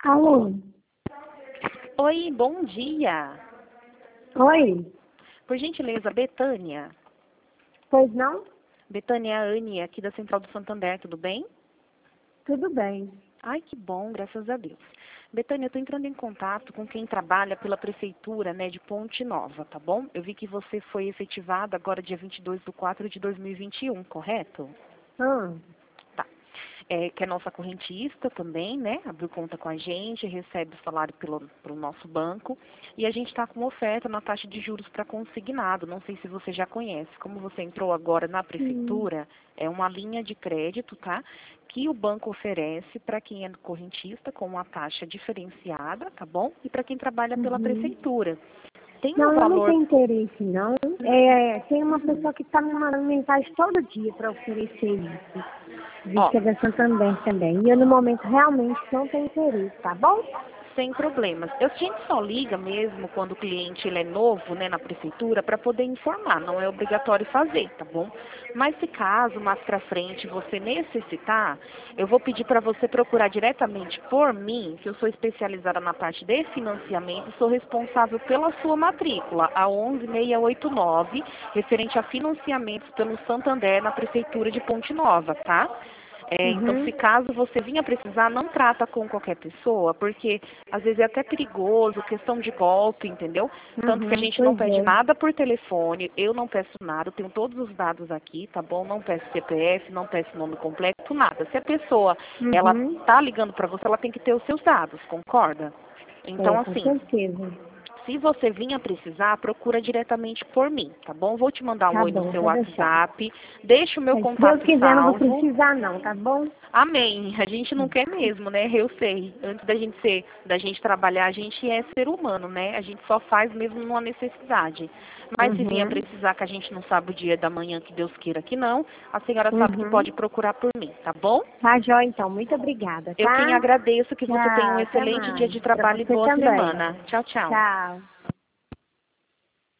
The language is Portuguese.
Alô? Oi, bom dia. Oi? Por gentileza, Betânia. Pois não? Betânia é a Anne, aqui da Central do Santander, tudo bem? Tudo bem. Ai, que bom, graças a Deus. Betânia, eu estou entrando em contato com quem trabalha pela Prefeitura, de Ponte Nova, tá bom? Eu vi que você foi efetivada agora dia 22/4/2021, correto? Ah, Tá. Que é nossa correntista também, abriu conta com a gente, recebe o salário pelo nosso banco. E a gente está com oferta na taxa de juros para consignado. Não sei se você já conhece. Como você entrou agora na sim. prefeitura, é uma linha de crédito, tá? Que o banco oferece para quem é correntista com uma taxa diferenciada, tá bom? E para quem trabalha pela Uhum. prefeitura. Tem um Não, eu não valor. tenho interesse, não. Tem uma pessoa que está me mandando mensagem todo dia para oferecer isso. Diz Ó, que é da Santander também. E eu, no momento, realmente não tenho interesse, tá bom? sem problemas. A gente só liga mesmo quando o cliente ele é novo, na prefeitura, para poder informar. Não é obrigatório fazer, tá bom? Mas se caso mais para frente você necessitar, eu vou pedir para você procurar diretamente por mim, que eu sou especializada na parte de financiamento, sou responsável pela sua matrícula, a 11689, referente a financiamentos pelo Santander na prefeitura de Ponte Nova, tá? Então, se Uhum. caso você vinha precisar, não trata com qualquer pessoa, porque às vezes é até perigoso, questão de golpe, entendeu? Tanto que a Uhum. gente não Pois pede é. nada por telefone, eu não peço nada, eu tenho todos os dados aqui, tá bom? Não peço CPF, não peço nome completo, nada. Se a pessoa, ela Uhum. tá ligando para você, ela tem que ter os seus dados, concorda? Então, Com assim, certeza. se você vinha precisar, procura diretamente por mim, tá bom? Vou te mandar um Tá oi no bom, seu pode deixar. WhatsApp, deixa o meu Mas se Deus contato quiser, não vou salvo. precisar, não, tá bom? Amém. A gente não quer mesmo, né? Eu sei. Antes da gente trabalhar, a gente é ser humano, né? A gente só faz mesmo numa necessidade. Mas se vier Uhum. precisar, que a gente não sabe o dia da manhã, que Deus queira que não, a senhora sabe que Uhum. pode procurar por mim, tá bom? Tá, joia, então. Muito obrigada, Eu quem tá? agradeço, que você tenha um Tchau, até excelente dia mais. de Pra trabalho e você boa também. semana. Tchau, tchau. Tchau.